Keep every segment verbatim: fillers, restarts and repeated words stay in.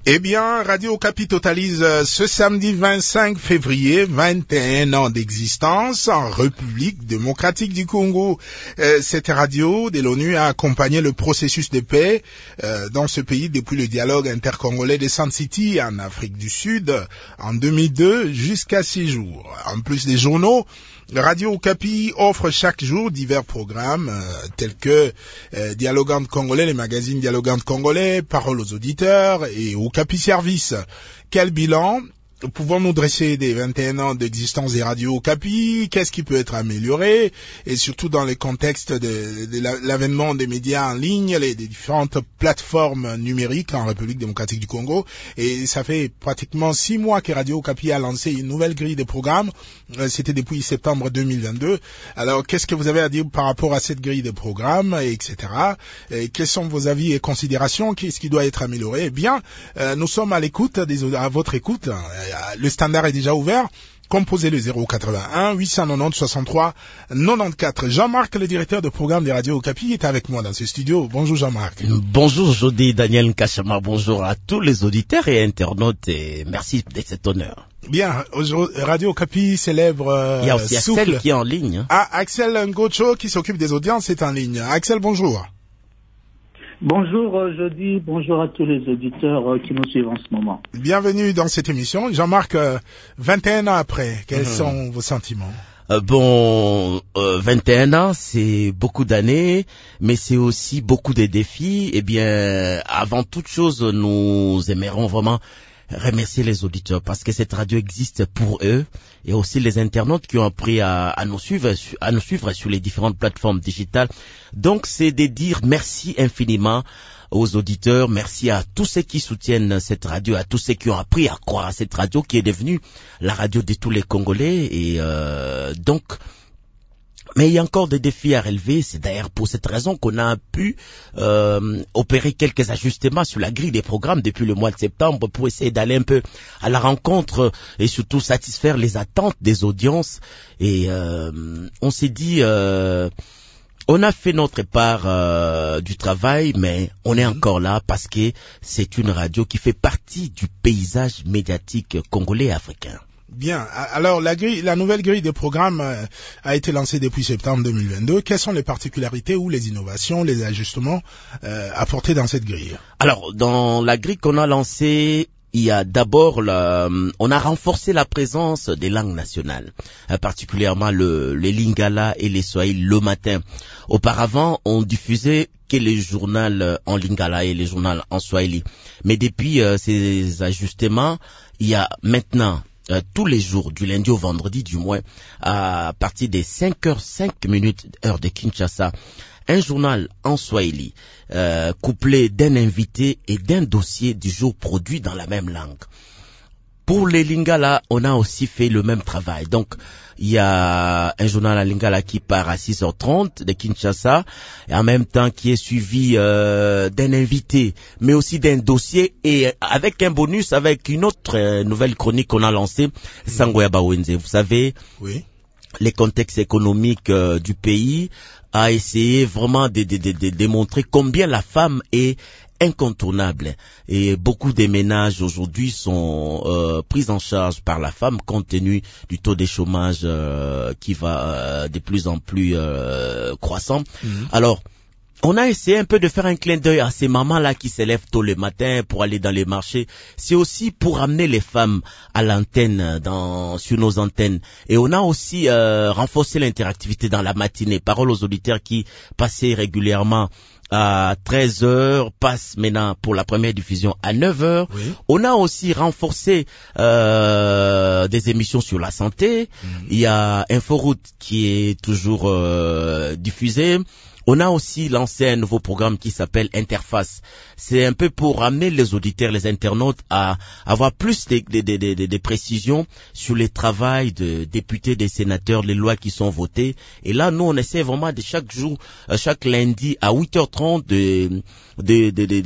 Eh bien, Radio Okapi totalise ce samedi vingt-cinq février vingt et un ans d'existence en République démocratique du Congo. Euh, cette radio de l'ONU a accompagné le processus de paix euh, dans ce pays depuis le dialogue intercongolais de Sun City en Afrique du Sud en deux mille deux jusqu'à six jours. En plus des journaux, Radio Okapi offre chaque jour divers programmes euh, tels que euh, Dialogante Congolais, les magazines Dialogante Congolais, Parole aux auditeurs et Okapi Service. Quel bilan pouvons-nous dresser des vingt et un ans d'existence des radios Okapi? Qu'est-ce qui peut être amélioré? Et surtout dans le contexte de, de l'avènement des médias en ligne, les des différentes plateformes numériques en République démocratique du Congo. Et ça fait pratiquement six mois que Radio Okapi a lancé une nouvelle grille de programmes. C'était depuis septembre deux mille vingt-deux. Alors, qu'est-ce que vous avez à dire par rapport à cette grille de programmes, et cetera. Et quels sont vos avis et considérations? Qu'est-ce qui doit être amélioré? Eh bien, euh, nous sommes à l'écoute, à votre écoute. Le standard est déjà ouvert. Composez le zéro quatre-vingt-un huit cent quatre-vingt-dix soixante-trois quatre-vingt-quatorze. Jean-Marc, le directeur de programme des radios Okapi, est avec moi dans ce studio. Bonjour Jean-Marc. Bonjour Jody, Daniel Nkachama. Bonjour à tous les auditeurs et internautes et merci de cet honneur. Bien, Radio Okapi célèbre euh, Il y a aussi Axel souffle. qui est en ligne. Hein. Ah, Axel Ngocho qui s'occupe des audiences est en ligne. Axel, bonjour. Bonjour euh, Jody, bonjour à tous les auditeurs euh, qui nous suivent en ce moment. Bienvenue dans cette émission. Jean-Marc, euh, vingt et un ans après, quels mmh. sont vos sentiments? euh, Bon, euh, vingt et un ans, c'est beaucoup d'années, mais c'est aussi beaucoup de défis. Eh bien, avant toute chose, nous aimerons vraiment remercier les auditeurs parce que cette radio existe pour eux et aussi les internautes qui ont appris à, à nous suivre, à nous suivre sur les différentes plateformes digitales. Donc, c'est de dire merci infiniment aux auditeurs, merci à tous ceux qui soutiennent cette radio, à tous ceux qui ont appris à croire à cette radio qui est devenue la radio de tous les Congolais et euh, donc. Mais il y a encore des défis à relever. C'est d'ailleurs pour cette raison qu'on a pu euh, opérer quelques ajustements sur la grille des programmes depuis le mois de septembre pour essayer d'aller un peu à la rencontre et surtout satisfaire les attentes des audiences. Et euh, on s'est dit, euh, on a fait notre part euh, du travail, mais on est encore là parce que c'est une radio qui fait partie du paysage médiatique congolais et africain. Bien. Alors, la grille, la nouvelle grille de programme euh, a été lancée depuis septembre deux mille vingt-deux. Quelles sont les particularités ou les innovations, les ajustements euh, apportés dans cette grille? Alors, dans la grille qu'on a lancée, il y a d'abord, la, on a renforcé la présence des langues nationales, particulièrement le, les Lingala et les Swahili le matin. Auparavant, on diffusait que les journaux en Lingala et les journaux en Swahili. Mais depuis euh, ces ajustements, il y a maintenant Euh, tous les jours, du lundi au vendredi du moins, à partir des cinq heures cinq minutes heure de Kinshasa, un journal en Swahili, euh, couplé d'un invité et d'un dossier du jour produit dans la même langue. Pour les Lingala, on a aussi fait le même travail. Donc, il y a un journal à Lingala qui part à six heures trente de Kinshasa, et en même temps qui est suivi euh, d'un invité, mais aussi d'un dossier, et avec un bonus, avec une autre euh, nouvelle chronique qu'on a lancée, Sangoya Bawenze. Vous savez, oui. Les contextes économiques euh, du pays a essayé vraiment de, de, de, de démontrer combien la femme est incontournable et beaucoup des ménages aujourd'hui sont euh, pris en charge par la femme compte tenu du taux de chômage euh, qui va euh, de plus en plus euh, croissant. Mmh. Alors, on a essayé un peu de faire un clin d'œil à ces mamans-là qui se lèvent tôt le matin pour aller dans les marchés. C'est aussi pour amener les femmes à l'antenne, dans, sur nos antennes. Et on a aussi euh, renforcé l'interactivité dans la matinée. Parole aux auditeurs qui passaient régulièrement à treize heures, passe maintenant pour la première diffusion à neuf heures. Oui. On a aussi renforcé euh, des émissions sur la santé. Mmh. Il y a Inforoute qui est toujours euh, diffusé. On a aussi lancé un nouveau programme qui s'appelle Interface. C'est un peu pour ramener les auditeurs, les internautes à avoir plus de, de, de, de, de précisions sur les travails de députés, des sénateurs, les lois qui sont votées. Et là, nous, on essaie vraiment de chaque jour, chaque lundi à huit heures trente de, de, de, de, de, de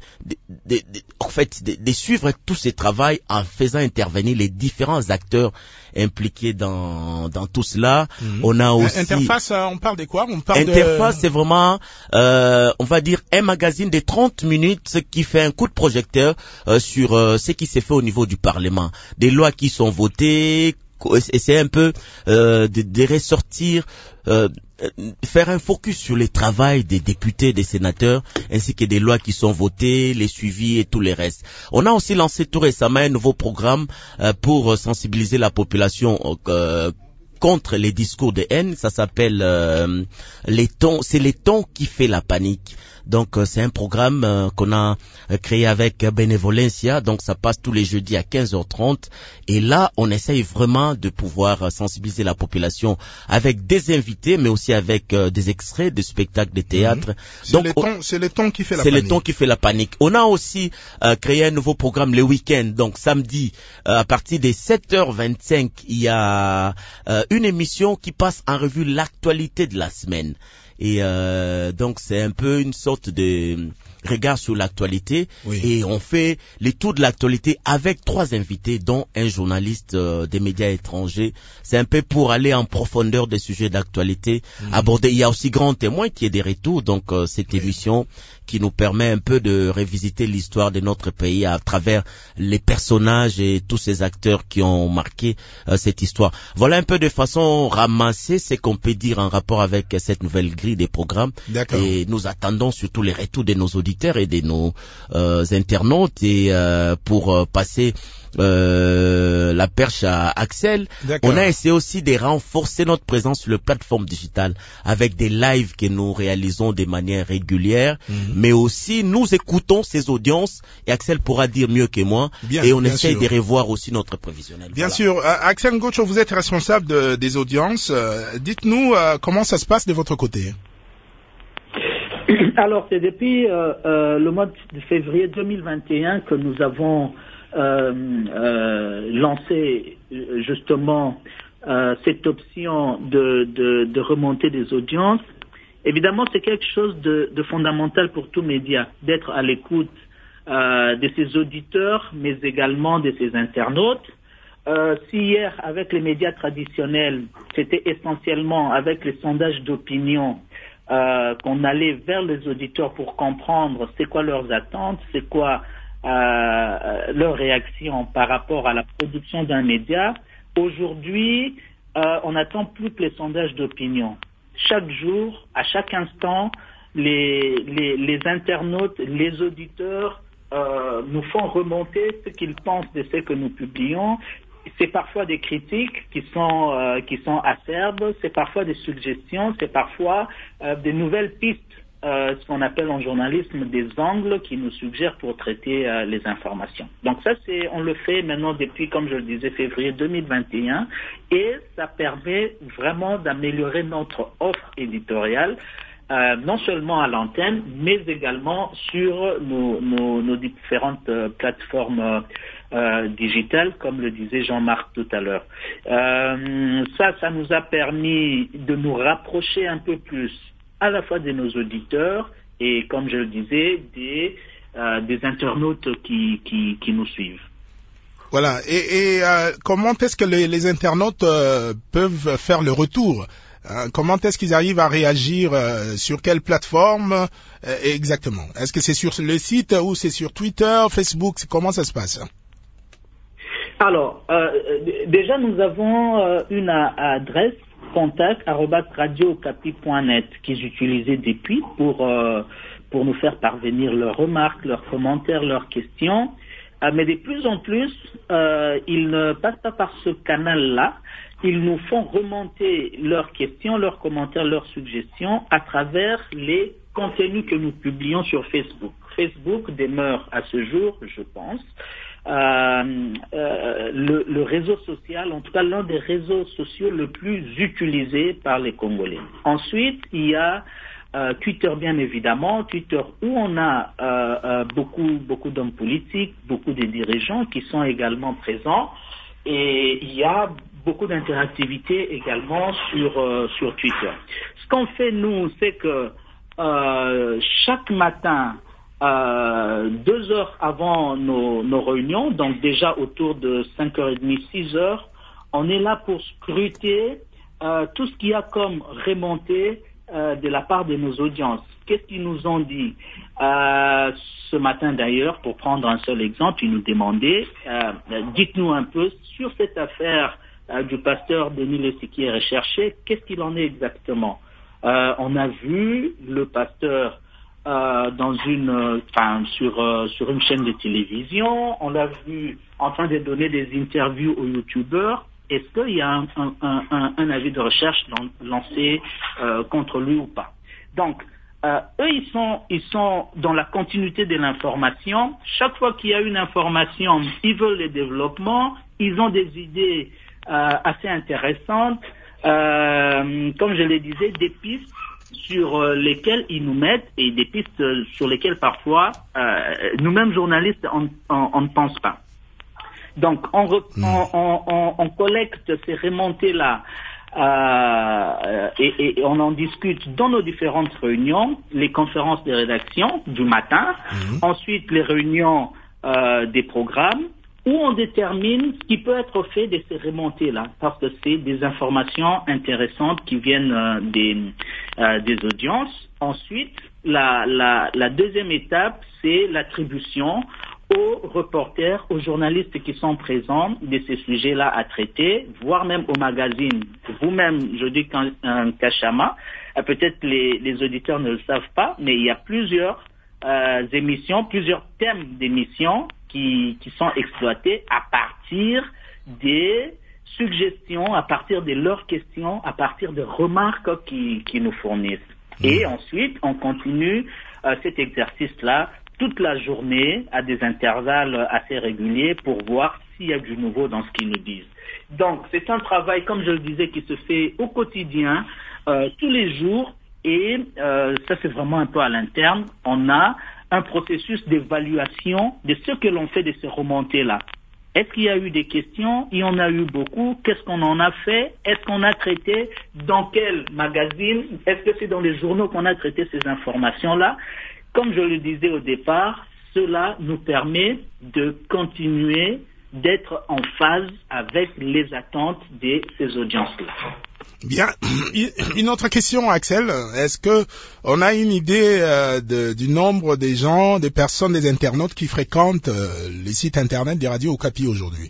de, de, de, en fait, de, de suivre tous ces travaux en faisant intervenir les différents acteurs impliqués dans dans tout cela. Mmh. On a aussi Interface, on parle de quoi? On parle Interface, de... c'est vraiment, euh, on va dire, un magazine de trente minutes qui fait un coup de projecteur euh, sur euh, ce qui s'est fait au niveau du Parlement, des lois qui sont votées, essayer un peu euh, de, de ressortir, euh, faire un focus sur les travaux des députés, des sénateurs, ainsi que des lois qui sont votées, les suivis et tout le reste. On a aussi lancé tout récemment un nouveau programme euh, pour sensibiliser la population euh, contre les discours de haine. Ça s'appelle euh, les tons. C'est les tons qui fait la panique. Donc euh, c'est un programme euh, qu'on a euh, créé avec Benevolencia. Donc ça passe tous les jeudis à quinze heures trente. Et là, on essaye vraiment de pouvoir euh, sensibiliser la population avec des invités, mais aussi avec euh, des extraits de spectacles de théâtre. Mmh. C'est Donc les tons, c'est les tons qui fait la c'est panique. C'est les tons qui fait la panique. On a aussi euh, créé un nouveau programme le week-end. Donc samedi, euh, à partir des sept heures vingt-cinq, il y a euh, une émission qui passe en revue l'actualité de la semaine. Et euh, donc c'est un peu une sorte de regard sur l'actualité. Oui. Et on fait les tours de l'actualité avec trois invités, dont un journaliste euh, des médias étrangers. C'est un peu pour aller en profondeur des sujets d'actualité, mmh. aborder. Il y a aussi Grand Témoin qui est des retours, donc euh, cette oui. émission qui nous permet un peu de revisiter l'histoire de notre pays à travers les personnages et tous ces acteurs qui ont marqué euh, cette histoire. Voilà un peu de façon ramassée ce qu'on peut dire en rapport avec cette nouvelle grille des programmes. Et nous attendons surtout les retours de nos auditeurs et de nos euh, internautes et euh, pour euh, passer Euh, la perche à Axel. On a essayé aussi de renforcer notre présence sur les plateformes digitales avec des lives que nous réalisons de manière régulière, mm-hmm. mais aussi nous écoutons ces audiences et Axel pourra dire mieux que moi bien, et on essaye sûr. de revoir aussi notre prévisionnel. Bien voilà. sûr. Euh, Axel Ngocho, vous êtes responsable de, des audiences. Euh, dites-nous euh, comment ça se passe de votre côté. Alors, c'est depuis euh, euh, le mois de février deux mille vingt et un que nous avons Euh, euh, lancer justement euh, cette option de, de, de remonter des audiences. Évidemment, c'est quelque chose de, de fondamental pour tout média, d'être à l'écoute euh, de ses auditeurs, mais également de ses internautes. Euh, si hier, avec les médias traditionnels, c'était essentiellement avec les sondages d'opinion euh, qu'on allait vers les auditeurs pour comprendre c'est quoi leurs attentes, c'est quoi Euh, leur réaction par rapport à la production d'un média. Aujourd'hui, euh, on n'attend plus que les sondages d'opinion. Chaque jour, à chaque instant, les, les, les internautes, les auditeurs euh, nous font remonter ce qu'ils pensent de ce que nous publions. C'est parfois des critiques qui sont euh, qui sont acerbes, c'est parfois des suggestions, c'est parfois euh, des nouvelles pistes. Euh, ce qu'on appelle en journalisme des angles qui nous suggèrent pour traiter euh, les informations. Donc ça, c'est, on le fait maintenant depuis, comme je le disais, février deux mille vingt et un, et ça permet vraiment d'améliorer notre offre éditoriale, euh, non seulement à l'antenne, mais également sur nos, nos, nos différentes euh, plateformes euh, digitales, comme le disait Jean-Marc tout à l'heure. Euh, ça, ça nous a permis de nous rapprocher un peu plus à la fois de nos auditeurs et, comme je le disais, des, euh, des internautes qui, qui, qui nous suivent. Voilà. Et, et euh, comment est-ce que les, les internautes euh, peuvent faire le retour? euh, Comment est-ce qu'ils arrivent à réagir? euh, Sur quelle plateforme euh, exactement? Est-ce que c'est sur le site ou c'est sur Twitter, Facebook? Comment ça se passe? Alors, euh, déjà, nous avons euh, une adresse contact arobase radio okapi point net qu'ils utilisaient depuis pour euh, pour nous faire parvenir leurs remarques, leurs commentaires, leurs questions. Euh, mais de plus en plus, euh, ils ne passent pas par ce canal-là. Ils nous font remonter leurs questions, leurs commentaires, leurs suggestions à travers les contenus que nous publions sur Facebook. Facebook demeure à ce jour, je pense, Euh, euh, le, le réseau social, en tout cas l'un des réseaux sociaux le plus utilisé par les Congolais. Ensuite, il y a euh, Twitter, bien évidemment, Twitter où on a euh, euh, beaucoup beaucoup d'hommes politiques, beaucoup de dirigeants qui sont également présents, et il y a beaucoup d'interactivité également sur euh, sur Twitter. Ce qu'on fait nous, c'est que euh, chaque matin euh, deux heures avant nos, nos réunions, donc déjà autour de cinq heures trente, six heures, on est là pour scruter euh, tout ce qu'il y a comme remontée euh, de la part de nos audiences. Qu'est-ce qu'ils nous ont dit euh, ce matin d'ailleurs, pour prendre un seul exemple, ils nous demandaient, euh, dites-nous un peu sur cette affaire euh, du pasteur Denis Lessi qui est recherché, qu'est-ce qu'il en est exactement? euh, On a vu le pasteur euh, dans une, enfin, sur euh, sur une chaîne de télévision, on l'a vu en train de donner des interviews aux youtubeurs. Est-ce qu'il y a un, un, un, un avis de recherche lancé euh, contre lui ou pas? Donc, Euh, eux, ils sont, ils sont dans la continuité de l'information. Chaque fois qu'il y a une information, ils veulent le développement. Ils ont des idées euh, assez intéressantes. Euh, comme je le disais, des pistes sur lesquelles ils nous mettent et des pistes sur lesquelles parfois euh, nous-mêmes journalistes, on, on, on ne pense pas. Donc, on, on, on, on, on collecte ces remontées-là. Euh, et, et on en discute dans nos différentes réunions, les conférences de rédaction du matin, mmh. ensuite les réunions euh, des programmes, où on détermine ce qui peut être fait de ces remontées-là, parce que c'est des informations intéressantes qui viennent euh, des, euh, des audiences. Ensuite, la, la, la deuxième étape, c'est l'attribution aux reporters, aux journalistes qui sont présents de ces sujets-là à traiter, voire même aux magazines. Vous-même, je dis qu'un Kachama, peut-être les, les auditeurs ne le savent pas, mais il y a plusieurs euh, émissions, plusieurs thèmes d'émissions qui, qui sont exploités à partir des suggestions, à partir de leurs questions, à partir de remarques qui, qui nous fournissent. Et ensuite, on continue euh, cet exercice-là toute la journée à des intervalles assez réguliers pour voir s'il y a du nouveau dans ce qu'ils nous disent. Donc, c'est un travail, comme je le disais, qui se fait au quotidien, euh, tous les jours, et euh, ça c'est vraiment un peu à l'interne. On a un processus d'évaluation de ce que l'on fait de ces remontées-là. Est-ce qu'il y a eu des questions? Il y en a eu beaucoup. Qu'est-ce qu'on en a fait? Est-ce qu'on a traité? Dans quel magazine? Est-ce que c'est dans les journaux qu'on a traité ces informations-là? Comme je le disais au départ, cela nous permet de continuer d'être en phase avec les attentes de ces audiences-là. Bien. Une autre question, Axel. Est-ce que on a une idée euh, de, du nombre des gens, des personnes, des internautes qui fréquentent euh, les sites internet des radios Okapi aujourd'hui?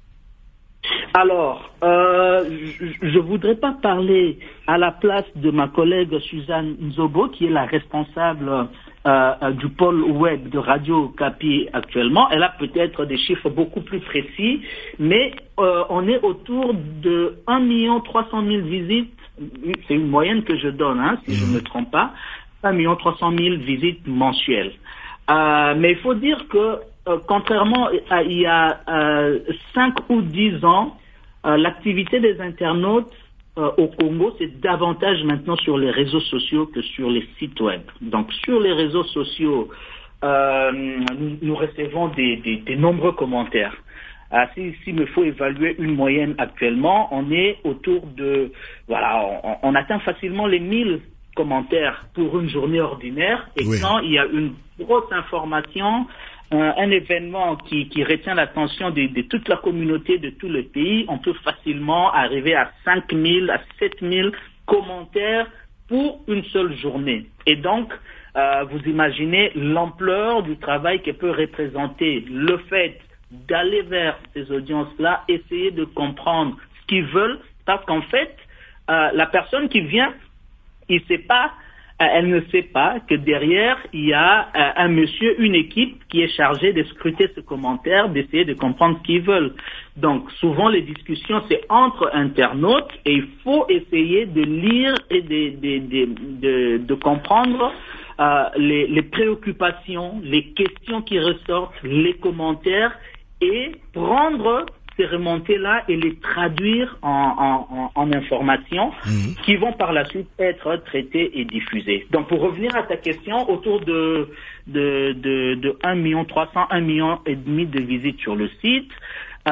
Alors, euh, je ne voudrais pas parler à la place de ma collègue Suzanne Nzobo, qui est la responsable euh, du pôle web de Radio Okapi actuellement. Elle a peut-être des chiffres beaucoup plus précis, mais euh, on est autour de un million trois cent mille visites. C'est une moyenne que je donne, hein, si je ne me trompe pas. un million trois cent mille visites mensuelles. Euh, mais il faut dire que, euh, contrairement à il y a euh, cinq ou dix ans, euh, l'activité des internautes euh, au Congo, c'est davantage maintenant sur les réseaux sociaux que sur les sites web. Donc sur les réseaux sociaux, euh, nous, nous recevons des, des, des nombreux commentaires. Ah, si, s'il me faut évaluer une moyenne actuellement, on est autour de, voilà, on, on atteint facilement les mille commentaires pour une journée ordinaire. Et oui. Quand il y a une grosse information, un, un événement qui, qui retient l'attention de, de toute la communauté, de tout le pays, on peut facilement arriver à cinq mille, à sept mille commentaires pour une seule journée. Et donc, euh, vous imaginez l'ampleur du travail que peut représenter le fait d'aller vers ces audiences-là, essayer de comprendre ce qu'ils veulent, parce qu'en fait, euh, la personne qui vient, il sait pas, euh, elle ne sait pas que derrière, il y a euh, un monsieur, une équipe qui est chargée de scruter ce commentaire, d'essayer de comprendre ce qu'ils veulent. Donc, souvent, les discussions, c'est entre internautes, et il faut essayer de lire et de, de, de, de, de comprendre euh, les, les préoccupations, les questions qui ressortent, les commentaires, et prendre ces remontées-là et les traduire en, en, en, en informations mmh. qui vont par la suite être traitées et diffusées. Donc, pour revenir à ta question, autour de, de, de, de un million trois cents, un million et demi de visites sur le site,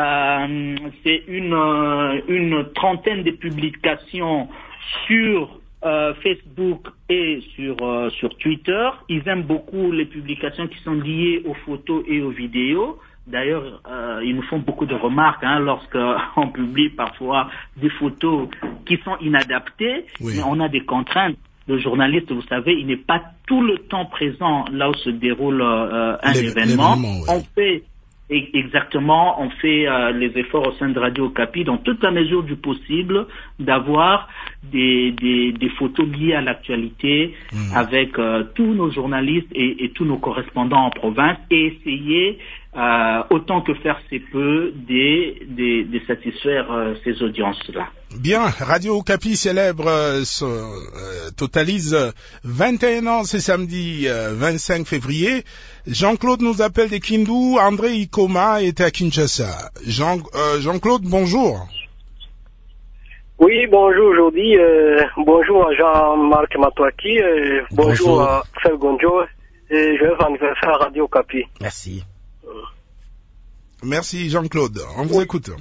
euh, c'est une, une trentaine de publications sur euh, Facebook et sur, euh, sur Twitter. Ils aiment beaucoup les publications qui sont liées aux photos et aux vidéos. D'ailleurs, euh, ils nous font beaucoup de remarques hein, lorsqu'on publie parfois des photos qui sont inadaptées. Oui. Mais on a des contraintes. Le journaliste, vous savez, il n'est pas tout le temps présent là où se déroule euh, un les, événement. Oui. On fait exactement, on fait euh, les efforts au sein de Radio Okapi dans toute la mesure du possible d'avoir des, des, des photos liées à l'actualité mmh. avec euh, tous nos journalistes et, et tous nos correspondants en province et essayer euh, autant que faire se peut de, de, de satisfaire euh, ces audiences-là. Bien, Radio Okapi célèbre, euh, ce, euh, totalise vingt et un ans ce samedi euh, vingt-cinq février. Jean-Claude nous appelle de Kindu, André Ikoma est à Kinshasa. Jean, euh, Jean-Claude, bonjour. Oui, bonjour aujourd'hui. Euh, bonjour à Jean-Marc Matouaki. Euh, bonjour, bonjour à Felgonjo. Et joyeux anniversaire à Radio Okapi. Merci. Merci Jean-Claude. On vous oui. écoute.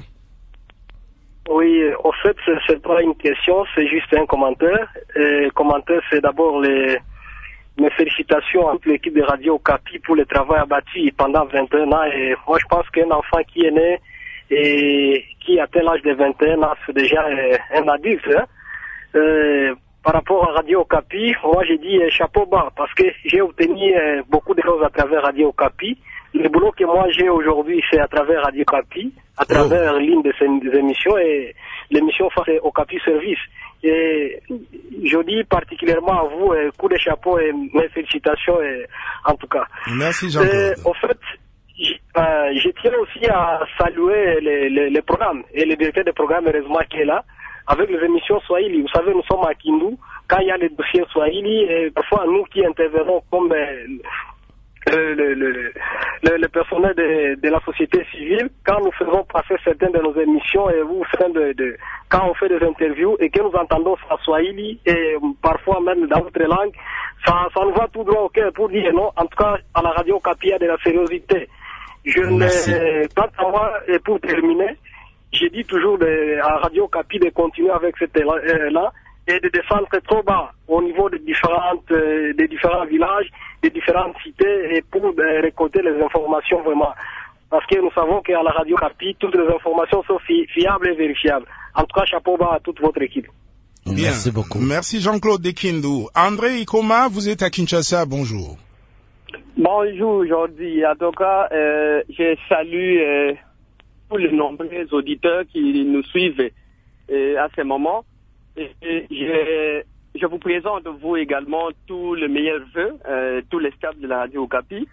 Oui, en fait, c'est pas une question, c'est juste un commentaire. Le commentaire, c'est d'abord les, mes félicitations à toute l'équipe de Radio Okapi pour le travail abattu pendant vingt et un ans. Et moi, je pense qu'un enfant qui est né et qui atteint l'âge de vingt et un ans, c'est déjà un adulte. Hein. Euh, par rapport à Radio Okapi, moi, j'ai dit chapeau bas parce que j'ai obtenu beaucoup de choses à travers Radio Okapi. Le boulot que moi j'ai aujourd'hui, c'est à travers Radio Okapi, à travers oh. l'une de ces émissions et l'émission face Okapi Service. Et je dis particulièrement à vous, euh, coup de chapeau et mes félicitations et, en tout cas. Merci Jean-Claude. En fait, j, euh, je tiens aussi à saluer les, les, les programmes et le directeur de programme, heureusement, qui est là, avec les émissions Swahili. Vous savez, nous sommes à Kindu, quand il y a les dossiers Swahili, et parfois nous qui intervenons comme euh, Le, le, le, le, le personnel de, de la société civile, quand nous faisons passer certaines de nos émissions et vous faites de, de, quand on fait des interviews et que nous entendons ça Swahili et parfois même dans d'autres langues, ça, ça nous va tout droit au cœur pour dire non. En tout cas, à la Radio Okapi, il y a de la sériosité. Je n'ai pas à moi, et pour terminer, j'ai dit toujours de, à Radio Okapi de continuer avec cet élan-là et de descendre trop bas au niveau des différentes, euh, des différents villages, des différentes cités et pour euh, récolter les informations vraiment. Parce que nous savons qu'à la Radio Okapi, toutes les informations sont fi fiables et vérifiables. En tout cas, chapeau bas à toute votre équipe. Bien. Merci beaucoup. Merci Jean-Claude Dekindu. André Ikoma, vous êtes à Kinshasa, bonjour. Bonjour aujourd'hui. En tout cas, euh, je salue euh, tous les nombreux auditeurs qui nous suivent euh, à ce moment. Et, et je, je vous présente vous également tous les meilleurs vœux, euh, tous les staffs de la Radio Okapi.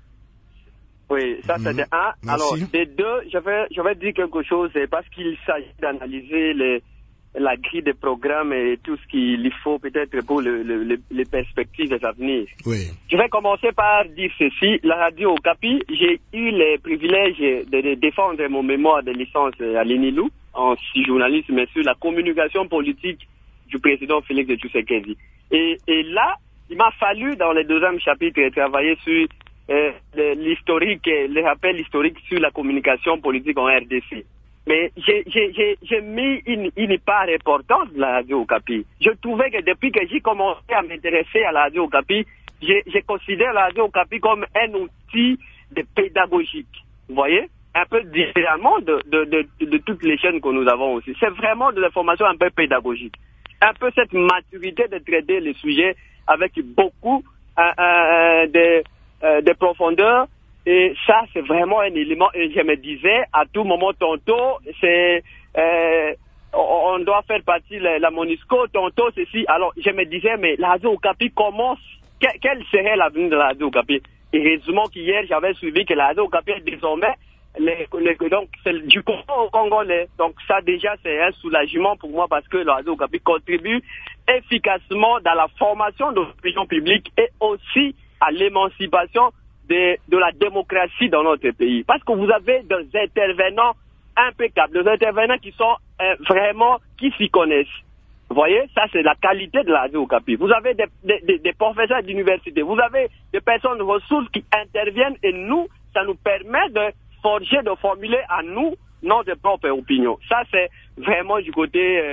Oui, ça c'est mmh, de un. Merci. Alors, de deux, je vais, je vais dire quelque chose parce qu'il s'agit d'analyser les, la grille des programmes et tout ce qu'il faut peut-être pour le, le, le, les perspectives à venir. Oui. Je vais commencer par dire ceci. La Radio Okapi, j'ai eu le privilège de, de défendre mon mémoire de licence à l'Enilou en journalisme, mais sur la communication politique du président Félix Tshisekedi. Et, et là, il m'a fallu, dans le deuxième chapitre, travailler sur euh, l'historique, le rappel historique sur la communication politique en R D C. Mais j'ai mis une, une part importante de la Radio Okapi. Je trouvais que depuis que j'ai commencé à m'intéresser à la Radio Okapi, je, je considère la Radio Okapi comme un outil de pédagogique. Vous voyez? Un peu différemment de, de, de, de toutes les chaînes que nous avons aussi. C'est vraiment de l'information un peu pédagogique. Un peu cette maturité de traiter les sujets avec beaucoup euh, euh, de, euh, de profondeur. Et ça, c'est vraiment un élément. Et je me disais, à tout moment, tantôt, c'est, euh, on doit faire partie de la, la MONUSCO, tantôt, ceci. Alors, je me disais, mais la Radio Okapi commence. Quel, quel serait l'avenir de la Radio Okapi? Et heureusement qu'hier, j'avais suivi que la Radio Okapi est désormais Les, les, donc c'est du Congo au Congolais. Donc ça déjà c'est un soulagement pour moi parce que la Radio Okapi contribue efficacement dans la formation de l'opinion publique et aussi à l'émancipation de, de la démocratie dans notre pays. Parce que vous avez des intervenants impeccables, des intervenants qui sont euh, vraiment, qui s'y connaissent. Vous voyez, ça c'est la qualité de la Radio Okapi. Vous avez des, des, des professeurs d'université, vous avez des personnes de ressources qui interviennent et nous, ça nous permet de forger, de formuler à nous notre propre opinion. Ça, c'est vraiment du côté euh,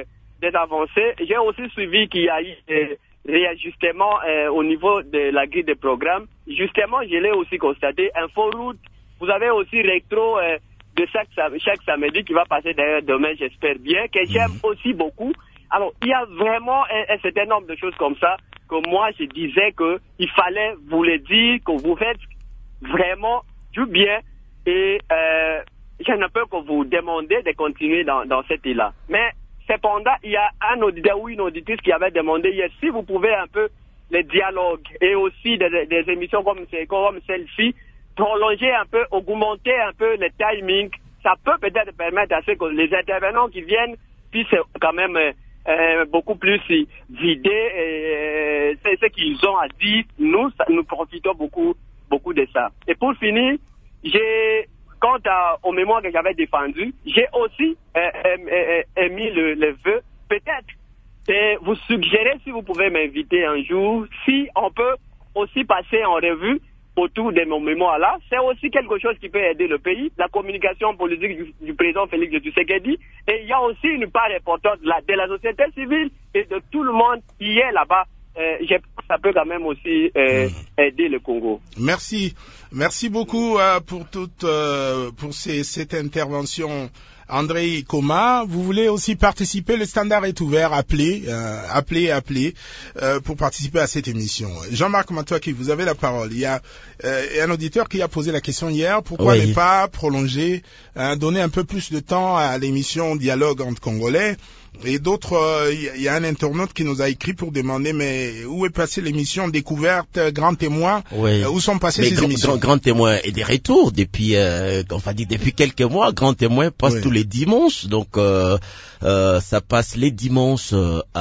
des avancées. J'ai aussi suivi qu'il y a eu des réajustements euh, au niveau de la grille des programmes. Justement, je l'ai aussi constaté. Inforoute, vous avez aussi Rectro euh, de chaque, chaque samedi qui va passer d'ailleurs demain, j'espère bien, que j'aime mmh. aussi beaucoup. Alors, il y a vraiment un, un certain nombre de choses comme ça que moi, je disais qu'il fallait vous le dire, que vous faites vraiment du bien et euh, je ne peux que vous demander de continuer dans, dans cette île-là. Mais cependant, il y a un auditeur ou une auditrice qui avait demandé hier si vous pouvez un peu les dialogues et aussi des, des émissions comme, comme celle-ci, prolonger un peu, augmenter un peu le timing. Ça peut peut-être permettre à ce que les intervenants qui viennent puissent quand même euh, beaucoup plus vider euh, ce, ce qu'ils ont à dire. Nous, ça, nous profitons beaucoup, beaucoup de ça. Et pour finir, j'ai, quant à, au mémoire que j'avais défendu, j'ai aussi euh, euh, euh, émis le, le vœu, peut-être, et vous suggérez si vous pouvez m'inviter un jour, si on peut aussi passer en revue autour de mon mémoire là, c'est aussi quelque chose qui peut aider le pays, la communication politique du, du président Félix Tshisekedi, et il y a aussi une part importante de la, de la société civile et de tout le monde qui est là-bas. Euh, je pense que ça peut quand même aussi euh, aider le Congo. Merci, merci beaucoup euh, pour toute euh, pour ces, cette intervention. André Koma, vous voulez aussi participer? Le standard est ouvert. Appelez, euh, appelez, appelez euh, pour participer à cette émission. Jean-Marc Matouaki, vous avez la parole. Il y a euh, un auditeur qui a posé la question hier. Pourquoi oui. ne pas prolonger, hein, donner un peu plus de temps à l'émission Dialogue entre Congolais? Et d'autres, il euh, y a un internaute qui nous a écrit pour demander mais où est passée l'émission Découverte, Grand Témoin? Oui. euh, Où sont passées mais ces grand, émissions? Grand, Grand Témoin est des retours depuis, euh, enfin dit depuis quelques mois. Grand Témoin passe oui. tous les dimanches, donc euh, euh, ça passe les dimanches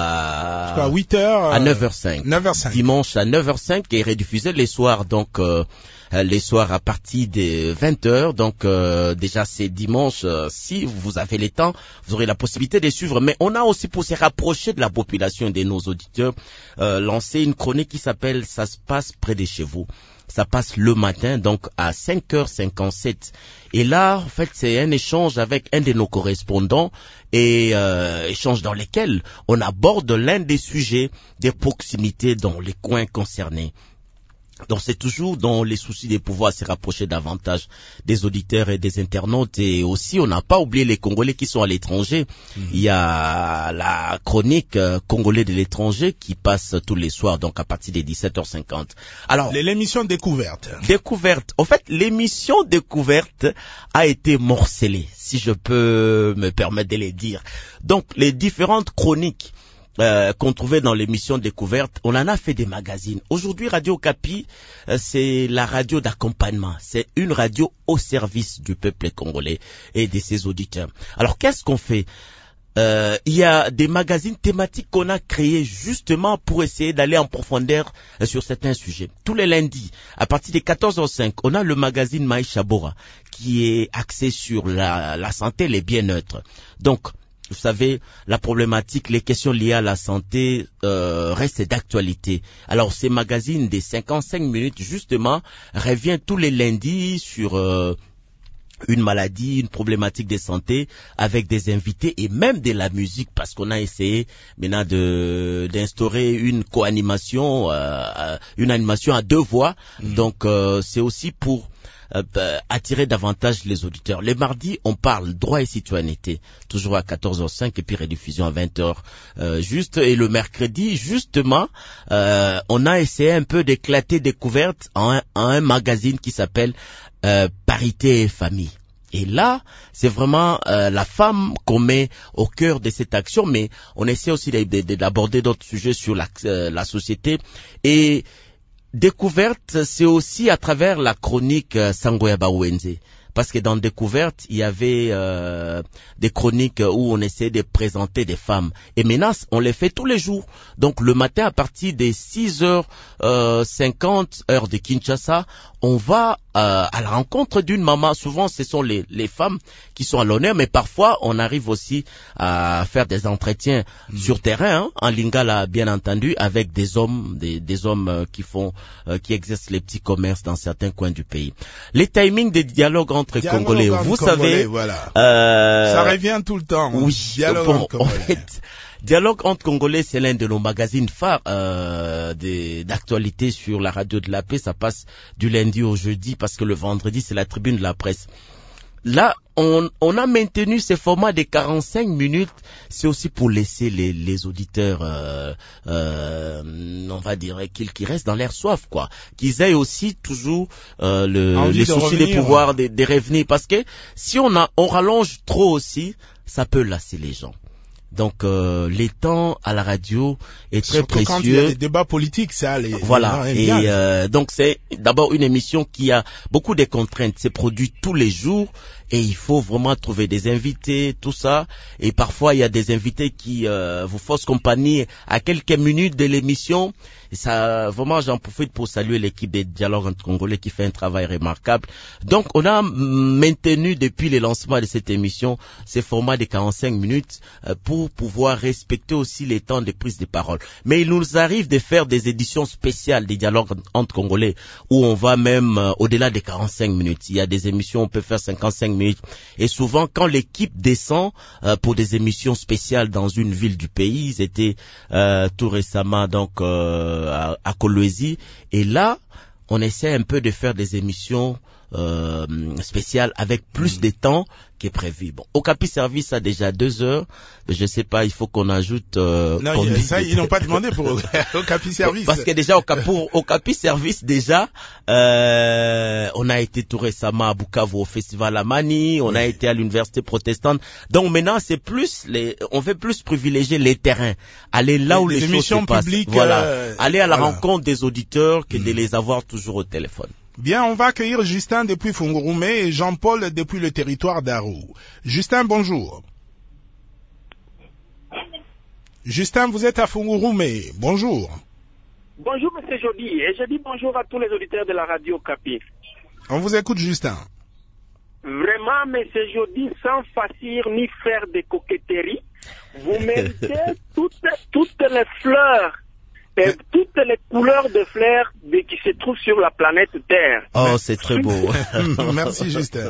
à, à huit heures, à neuf heures cinq. neuf heures cinq. Dimanche à neuf heures cinq et rediffusé les soirs, donc. Euh, les soirs à partir de vingt heures, donc euh, déjà c'est dimanche, euh, si vous avez le temps, vous aurez la possibilité de suivre, mais on a aussi pour se rapprocher de la population et de nos auditeurs, euh, lancé une chronique qui s'appelle « Ça se passe près de chez vous ». Ça passe le matin, donc à cinq heures cinquante-sept. Et là, en fait, c'est un échange avec un de nos correspondants et euh, échange dans lesquels on aborde l'un des sujets des proximités dans les coins concernés. Donc c'est toujours dans les soucis de pouvoir se rapprocher davantage des auditeurs et des internautes, et aussi on n'a pas oublié les Congolais qui sont à l'étranger. Mmh. Il y a la chronique euh, Congolais de l'étranger qui passe tous les soirs, donc à partir des dix-sept heures cinquante. Alors l'émission Découverte. Découverte. En fait, l'émission Découverte a été morcelée, si je peux me permettre de le dire. Donc les différentes chroniques Euh, qu'on trouvait dans l'émission Découverte, on en a fait des magazines. Aujourd'hui, Radio Okapi, euh, c'est la radio d'accompagnement. C'est une radio au service du peuple congolais et de ses auditeurs. Alors, qu'est-ce qu'on fait? Euh, il y a des magazines thématiques qu'on a créés justement pour essayer d'aller en profondeur euh, sur certains sujets. Tous les lundis, à partir de quatorze heures cinq, on a le magazine Maïcha Bora qui est axé sur la, la santé et le bien-être. Donc, vous savez, la problématique, les questions liées à la santé euh, restent d'actualité. Alors, ces magazines des cinquante-cinq minutes, justement, reviennent tous les lundis sur euh, une maladie, une problématique de santé, avec des invités et même de la musique, parce qu'on a essayé maintenant de d'instaurer une co-animation, euh, une animation à deux voix. Mmh. Donc, euh, c'est aussi pour Euh, attirer davantage les auditeurs. Les mardis, on parle droit et citoyenneté, toujours à quatorze heures cinq et puis rediffusion à vingt heures euh, juste. Et le mercredi, justement, euh, on a essayé un peu d'éclater Découverte en un, en un magazine qui s'appelle euh, Parité et Famille. Et là, c'est vraiment euh, la femme qu'on met au cœur de cette action, mais on essaie aussi d'aborder d'autres sujets sur la, euh, la société. Et Découverte, c'est aussi à travers la chronique euh, Sangoyaba Wenze. Parce que dans Découverte, il y avait euh, des chroniques où on essayait de présenter des femmes. Et maintenant, on les fait tous les jours. Donc le matin, à partir des six heures cinquante, heure de Kinshasa, on va euh, à la rencontre d'une maman. Souvent, ce sont les, les femmes qui sont à l'honneur, mais parfois, on arrive aussi à faire des entretiens mmh. sur terrain, hein, en Lingala, bien entendu, avec des hommes, des, des hommes euh, qui font, euh, qui exercent les petits commerces dans certains coins du pays. Les timings des dialogues entre dialogue Congolais, vous Congolais, savez, voilà. Euh, ça revient tout le temps. Oui, dialogue bon, en fait, Dialogue entre Congolais, c'est l'un de nos magazines phares euh, d'actualité sur la radio de la paix. Ça passe du lundi au jeudi parce que le vendredi, c'est la tribune de la presse. Là, on, on a maintenu ces formats de quarante-cinq minutes. C'est aussi pour laisser les, les auditeurs, euh, euh, on va dire, qu'ils qu'ils restent dans l'air soif, quoi. Qu'ils aient aussi toujours euh, le, les soucis de pouvoir de, de revenir. Parce que si on, a, on rallonge trop aussi, ça peut lasser les gens. Donc euh, les temps à la radio est très Surtout précieux. Quand il y a des débats politiques, ça les voilà. Les et euh, donc c'est d'abord une émission qui a beaucoup de contraintes. C'est produit tous les jours et il faut vraiment trouver des invités, tout ça. Et parfois il y a des invités qui euh, vous faussent compagnie à quelques minutes de l'émission. Et ça, vraiment, j'en profite pour saluer l'équipe des Dialogues entre Congolais qui fait un travail remarquable. Donc, on a maintenu depuis le lancement de cette émission ces formats de quarante-cinq minutes euh, pour pouvoir respecter aussi les temps de prise de parole. Mais il nous arrive de faire des éditions spéciales des Dialogues entre Congolais où on va même euh, au-delà des quarante-cinq minutes. Il y a des émissions où on peut faire cinquante-cinq minutes. Et souvent, quand l'équipe descend euh, pour des émissions spéciales dans une ville du pays, ils étaient euh, tout récemment donc euh, à, à Kolwezi, et là on essaie un peu de faire des émissions euh, spéciales avec plus de temps qui est prévu. Bon, Okapi Service a déjà deux heures. Je sais pas, il faut qu'on ajoute. Euh, non, il, ça ils n'ont pas demandé pour Okapi Service. Parce que déjà au pour Okapi Service déjà, euh, on a été tout récemment à Bukavu au festival Amani, on oui. a été à l'université protestante. Donc maintenant c'est plus les, on veut plus privilégier les terrains, aller là où les, les choses se passent. Voilà, euh, aller à la voilà. rencontre des auditeurs que mmh. de les avoir toujours au téléphone. Bien, on va accueillir Justin depuis Fungurume et Jean-Paul depuis le territoire d'Aru. Justin, bonjour. Justin, vous êtes à Fungurume. Bonjour. Bonjour, monsieur Jody. Et je dis bonjour à tous les auditeurs de la radio Capi. On vous écoute, Justin. Vraiment, monsieur Jody, sans facir ni faire de coquetterie, vous méritez toutes, toutes les fleurs et toutes les couleurs de fleurs de, qui se trouvent sur la planète Terre. Oh, c'est très beau. Merci, Justin.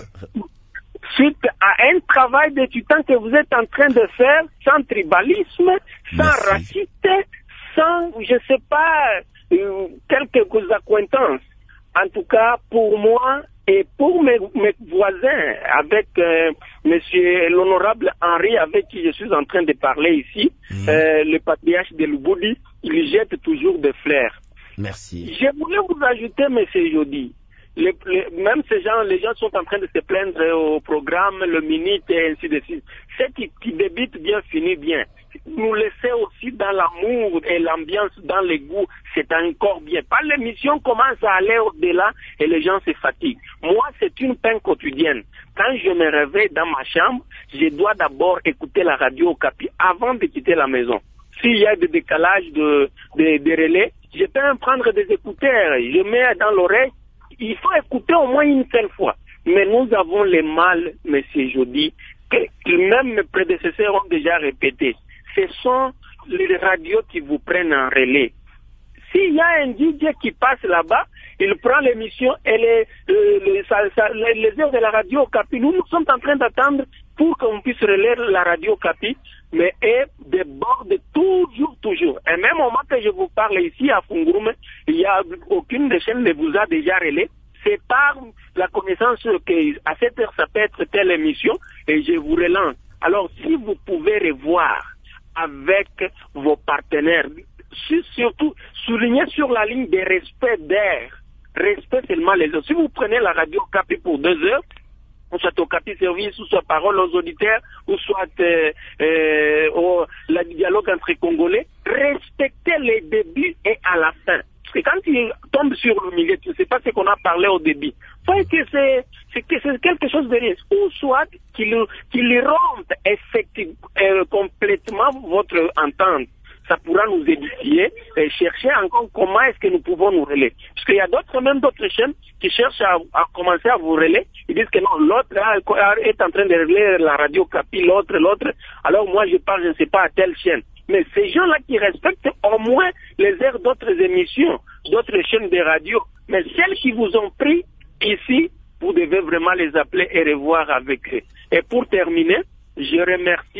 Suite à un travail d'étudiant que vous êtes en train de faire, sans tribalisme, sans Merci. racisme, sans, je sais pas, euh, quelques accointances. En tout cas, pour moi et pour mes, mes voisins, avec euh, monsieur l'honorable Henri, avec qui je suis en train de parler ici, mmh. euh, le patriarche de Lubudi, il jette toujours des fleurs. Merci. Je voulais vous ajouter, monsieur Jody, les, les, même ces gens, les gens sont en train de se plaindre au programme, le minute et ainsi de suite. Ce qui, qui débute bien finit bien. Nous laisser aussi dans l'amour et l'ambiance, dans les goûts, c'est encore bien. Pas l'émission commence à aller au-delà et les gens se fatiguent. Moi, c'est une peine quotidienne. Quand je me réveille dans ma chambre, je dois d'abord écouter la radio au Capi avant de quitter la maison. S'il y a des décalages de, de, de relais, je peux même prendre des écouteurs. Je mets dans l'oreille. Il faut écouter au moins une seule fois. Mais nous avons le mal, monsieur Jody, que même mes prédécesseurs ont déjà répété. Ce sont les radios qui vous prennent en relais. S'il y a un D J qui passe là-bas, il prend l'émission et les, les, ça, ça, les, les heures de la radio Capi. Nous, nous sommes en train d'attendre pour qu'on puisse relayer la radio Capi, mais elle déborde toujours, toujours. Et même au moment que je vous parle ici à Fungurume, il n'y a aucune des chaînes ne vous a déjà relayé. C'est par la connaissance qu'à cette heure, ça peut être telle émission et je vous relance. Alors, si vous pouvez revoir avec vos partenaires, surtout souligner sur la ligne des respects d'air, respect seulement les autres. Si vous prenez la radio Capi pour deux heures, ou soit au Capi Service, ou soit parole aux auditeurs, ou soit euh, euh, au la dialogue entre Congolais, respectez les débuts et à la fin. Parce que quand il tombe sur le milieu, tu ne sais pas ce qu'on a parlé au début. Faut que c'est, c'est, que c'est quelque chose de risque. Ou soit qu'il, qu'il rompe effectivement, euh, complètement votre entente. Ça pourra nous édifier et chercher encore comment est-ce que nous pouvons nous relayer. Parce qu'il y a d'autres, même d'autres chaînes qui cherchent à, à commencer à vous relayer. Ils disent que non, l'autre là, est en train de relayer la radio Capi, l'autre, l'autre. Alors moi je parle, je ne sais pas, à telle chaîne. Mais ces gens-là qui respectent au moins les heures d'autres émissions, d'autres chaînes de radio, mais celles qui vous ont pris ici, vous devez vraiment les appeler et revoir avec eux. Et pour terminer, je remercie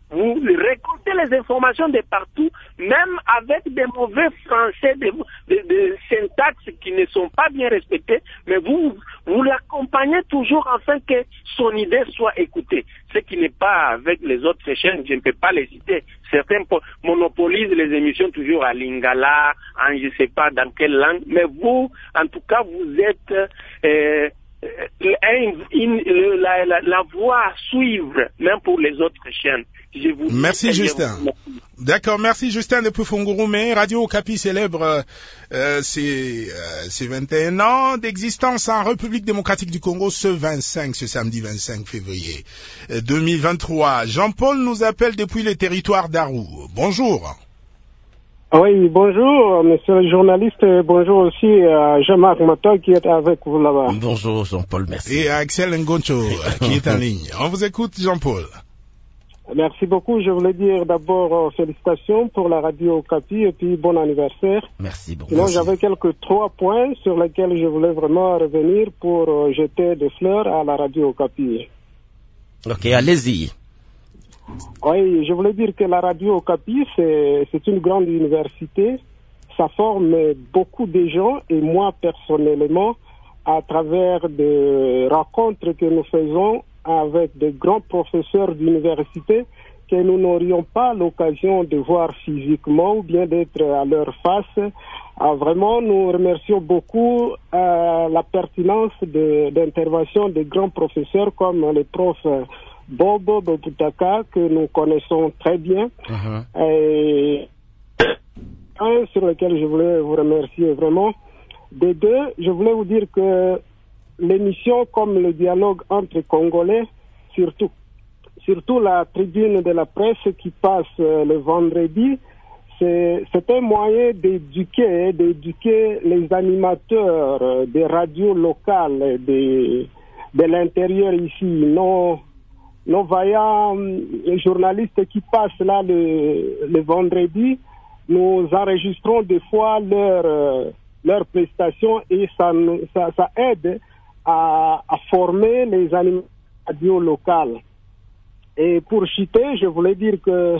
vous récoltez les informations de partout, même avec des mauvais français, des, des, des syntaxes qui ne sont pas bien respectés, mais vous, vous l'accompagnez toujours afin que son idée soit écoutée. Ce qui n'est pas avec les autres chaînes, je ne peux pas les citer. Certains monopolisent les émissions toujours à lingala, en je ne sais pas dans quelle langue, mais vous, en tout cas, vous êtes euh, une, une, la, la, la voie à suivre, même pour les autres chaînes. Je vous merci Justin. D'accord, merci Justin de Pufungurumé. Radio Okapi célèbre euh, ses, euh, ses vingt et un ans d'existence en République démocratique du Congo ce vingt-cinq, ce samedi vingt-cinq février deux mille vingt-trois. Jean-Paul nous appelle depuis les territoires d'Arou. Bonjour. Oui, bonjour, monsieur le journaliste. Bonjour aussi à Jean-Marc Mata qui est avec vous là-bas. Bonjour Jean-Paul, merci. Et à Axel Ngoncho qui est en ligne. On vous écoute Jean-Paul. Merci beaucoup. Je voulais dire d'abord euh, félicitations pour la radio Okapi et puis bon anniversaire. Merci beaucoup. Sinon, j'avais quelques trois points sur lesquels je voulais vraiment revenir pour euh, jeter des fleurs à la radio Okapi. Ok, allez-y. Oui, je voulais dire que la radio Okapi, c'est, c'est une grande université. Ça forme beaucoup de gens et moi personnellement, à travers des rencontres que nous faisons avec de grands professeurs d'université que nous n'aurions pas l'occasion de voir physiquement ou bien d'être à leur face. Ah, vraiment, nous remercions beaucoup euh, la pertinence de, d'intervention des grands professeurs comme le prof Bobo Bobutaka, que nous connaissons très bien. Uh-huh. Et un sur lequel je voulais vous remercier vraiment. Des deux, je voulais vous dire que l'émission comme le dialogue entre Congolais, surtout, surtout la tribune de la presse qui passe euh, le vendredi, c'est, c'est un moyen d'éduquer, d'éduquer les animateurs euh, des radios locales de, de l'intérieur ici, nos, nos vaillants euh, journalistes qui passent là le, le vendredi. Nous enregistrons des fois leurs euh, leurs prestations et ça, ça, ça aide à, à former les animateurs radio locales. Et pour citer, je voulais dire que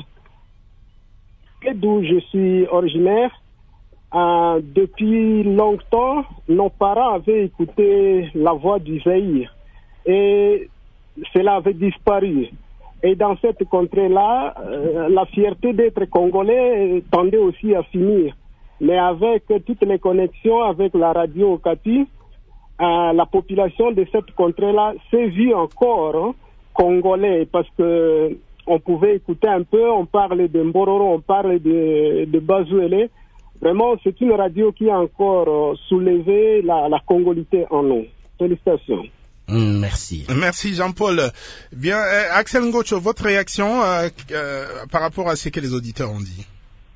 d'où je suis originaire, euh, depuis longtemps, nos parents avaient écouté la voix du Zaïre et cela avait disparu. Et dans cette contrée-là, euh, la fierté d'être congolais tendait aussi à finir. Mais avec toutes les connexions avec la radio Okapi, Euh, la population de cette contrée-là s'est vue encore hein, congolais parce que on pouvait écouter un peu, on parle de Mbororo, on parle de, de Bazouélé. Vraiment, c'est une radio qui a encore euh, soulevé la, la congolité en nous. Félicitations. Mmh, merci. Merci Jean-Paul. Bien, euh, Axel Ngocho, votre réaction euh, euh, par rapport à ce que les auditeurs ont dit?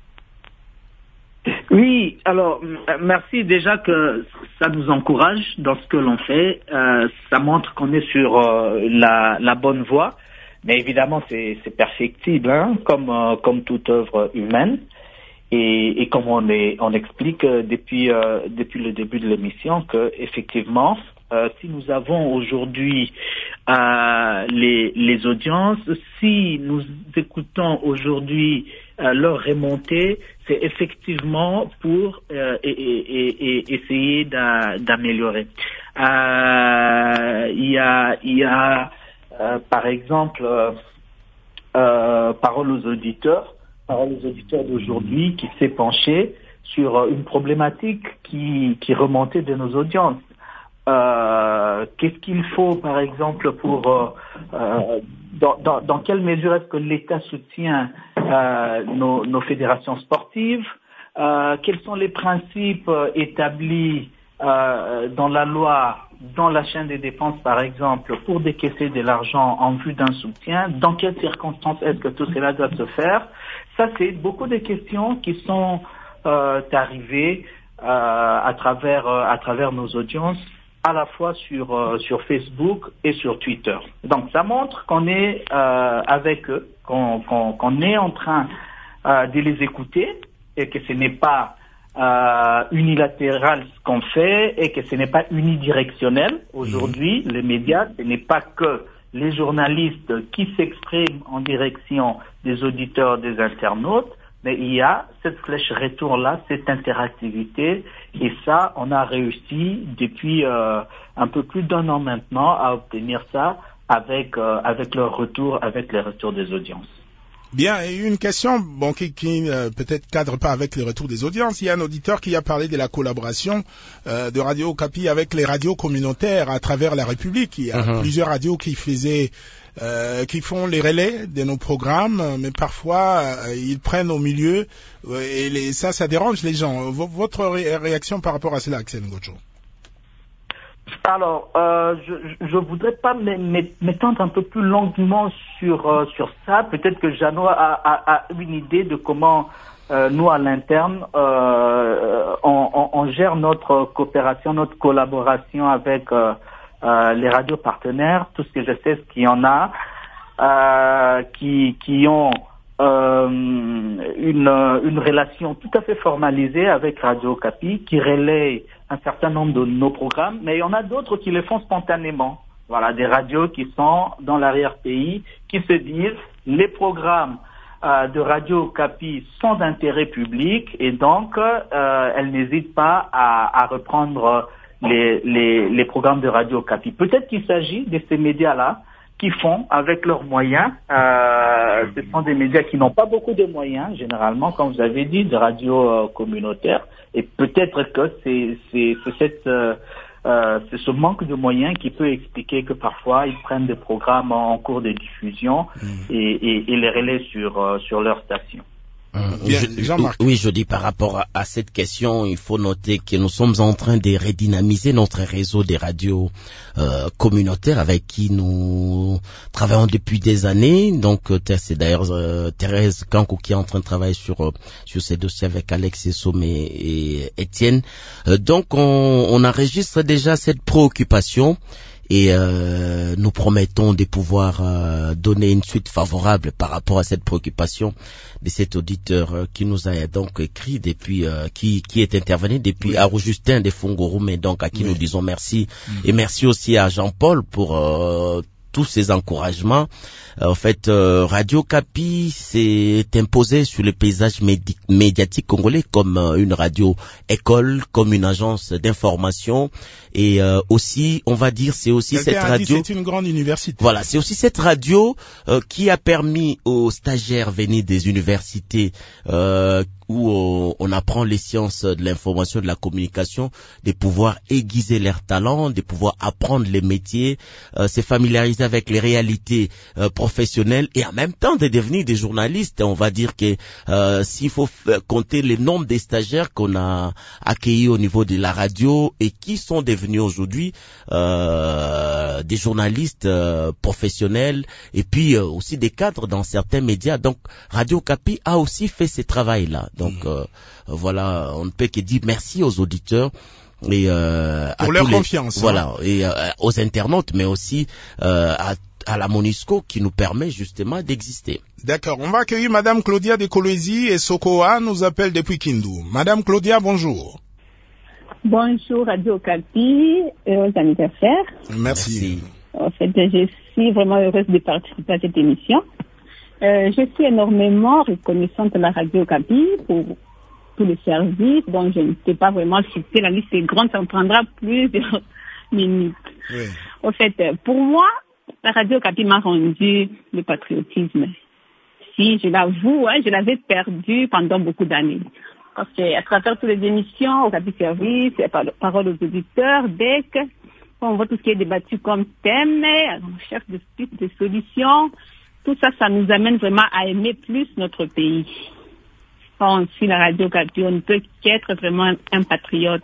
Oui, alors merci déjà que ça nous encourage dans ce que l'on fait. Euh, ça montre qu'on est sur euh, la, la bonne voie, mais évidemment c'est, c'est perfectible, hein, comme euh, comme toute œuvre humaine. Et, et comme on, est, on explique euh, depuis euh, depuis le début de l'émission que effectivement, euh, si nous avons aujourd'hui euh, les les audiences, si nous écoutons aujourd'hui euh, leur remontée, c'est effectivement pour euh, et, et, et essayer d'a, d'améliorer. Euh, il y a il y a euh, par exemple euh, euh, Parole aux auditeurs. aux auditeurs d'aujourd'hui qui s'est penché sur une problématique qui, qui remontait de nos audiences. Euh, qu'est-ce qu'il faut, par exemple, pour euh, dans, dans, dans quelle mesure est-ce que l'État soutient euh, nos, nos fédérations sportives? Euh, quels sont les principes établis euh, dans la loi, dans la chaîne des dépenses, par exemple, pour décaisser de l'argent en vue d'un soutien? Dans quelles circonstances est-ce que tout cela doit se faire? Ça, c'est beaucoup de questions qui sont euh, arrivées euh, à travers euh, à travers nos audiences, à la fois sur euh, sur Facebook et sur Twitter. Donc, ça montre qu'on est euh, avec eux, qu'on, qu'on, qu'on est en train euh, de les écouter et que ce n'est pas euh, unilatéral ce qu'on fait et que ce n'est pas unidirectionnel. Aujourd'hui, mmh. les médias, ce n'est pas que les journalistes qui s'expriment en direction des auditeurs, des internautes, mais il y a cette flèche retour-là, cette interactivité, et ça, on a réussi depuis euh, un peu plus d'un an maintenant à obtenir ça avec euh, avec leur retour, avec les retours des audiences. Bien, et une question bon, qui, qui euh, peut-être cadre pas avec les retours des audiences. Il y a un auditeur qui a parlé de la collaboration euh, de Radio Okapi avec les radios communautaires à travers la République. Il y a uh-huh. plusieurs radios qui faisaient Euh, qui font les relais de nos programmes, mais parfois euh, ils prennent au milieu euh, et les, ça, ça dérange les gens. V- votre ré- réaction par rapport à cela, Axel Ngocho? Alors, euh, je je voudrais pas m'étendre un peu plus longuement sur euh, sur ça. Peut-être que Jeannot a, a, a une idée de comment euh, nous à l'interne euh, on, on, on gère notre coopération, notre collaboration avec euh, Euh, les radios partenaires. Tout ce que je sais, c'est qu'il y en a euh, qui qui ont euh, une une relation tout à fait formalisée avec Radio Okapi, qui relaie un certain nombre de nos programmes, mais il y en a d'autres qui le font spontanément. Voilà, des radios qui sont dans l'arrière-pays, qui se disent les programmes euh, de Radio Okapi sont d'intérêt public et donc euh, elles n'hésitent pas à, à reprendre Les, les, les programmes de Radio Okapi. Peut-être qu'il s'agit de ces médias-là qui font avec leurs moyens. Euh, ce sont des médias qui n'ont pas beaucoup de moyens, généralement, comme vous avez dit, de radio euh, communautaire. Et peut-être que c'est, c'est, c'est, cette, euh, euh, c'est ce manque de moyens qui peut expliquer que parfois ils prennent des programmes en, en cours de diffusion mmh. et, et, et les relaient sur, euh, sur leur station. Bien, je, oui, je dis par rapport à, à cette question, il faut noter que nous sommes en train de redynamiser notre réseau des radios euh, communautaires avec qui nous travaillons depuis des années. Donc, c'est d'ailleurs euh, Thérèse Kankou qui est en train de travailler sur euh, sur ces dossiers avec Alex Essome et, et Étienne. Euh, donc, on, on enregistre déjà cette préoccupation. Et euh, nous promettons de pouvoir euh, donner une suite favorable par rapport à cette préoccupation de cet auditeur euh, qui nous a donc écrit depuis, euh, qui qui est intervenu depuis oui. Arujustin de Fungorum, et donc à qui oui. nous disons merci. Mm. Et merci aussi à Jean-Paul pour euh, tous ces encouragements. En fait, euh, Radio Okapi s'est imposée sur le paysage médi- médiatique congolais comme euh, une radio école, comme une agence d'information, et euh, aussi, on va dire, c'est aussi Quelqu'un cette a radio. Dit c'est une grande université. Voilà, c'est aussi cette radio euh, qui a permis aux stagiaires venus des universités euh, où on, on apprend les sciences de l'information, de la communication, de pouvoir aiguiser leurs talents, de pouvoir apprendre les métiers, euh, se familiariser avec les réalités euh, professionnelles et en même temps de devenir des journalistes. On va dire que euh, s'il faut f- compter le nombre des stagiaires qu'on a accueillis au niveau de la radio et qui sont devenus aujourd'hui euh, des journalistes euh, professionnels et puis euh, aussi des cadres dans certains médias. Donc Radio Okapi a aussi fait ce travail-là. Donc euh, voilà, on ne peut que dire merci aux auditeurs et euh, pour à leur tous les, confiance, voilà, hein. et euh, aux internautes, mais aussi euh, à, à la MONUSCO qui nous permet justement d'exister. D'accord, on va accueillir Madame Claudia de Kolwezi et Sokoa nous appelle depuis Kindu. Madame Claudia, bonjour. Bonjour Radio Okapi, heureux anniversaire. Merci. Merci. En fait, je suis vraiment heureuse de participer à cette émission. Euh, je suis énormément reconnaissante de la Radio Okapi pour tous les services, donc je ne sais pas vraiment citer, la liste est grande, ça me prendra plusieurs minutes. Oui. En fait, pour moi, la Radio Okapi m'a rendu le patriotisme. Si, je l'avoue, hein, je l'avais perdu pendant beaucoup d'années. Parce qu'à travers toutes les émissions, Okapi Service, parole aux auditeurs, dès que on voit tout ce qui est débattu comme thème, on cherche des pistes, des solutions, tout ça, ça nous amène vraiment à aimer plus notre pays. Quand on suit la Radio Okapi, on ne peut qu'être vraiment un patriote.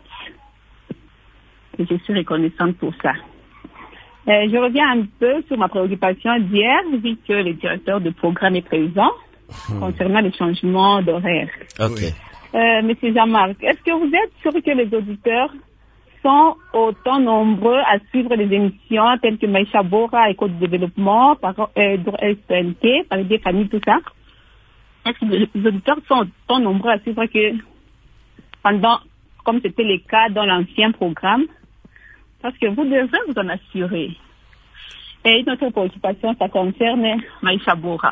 Et je suis reconnaissante pour ça. Euh, je reviens un peu sur ma préoccupation d'hier, vu que le directeur de programme est présent, mmh. concernant les changements d'horaire. Ok. Euh, Monsieur Jean-Marc, est-ce que vous êtes sûr que les auditeurs sont autant nombreux à suivre les émissions telles que Maïcha Bora, École de développement, par euh, S P N T, par des familles, tout ça? Est-ce que les auditeurs sont autant nombreux à suivre que pendant, comme c'était le cas dans l'ancien programme? Parce que vous devrez vous en assurer. Et notre préoccupation, ça concerne Maïcha Bora.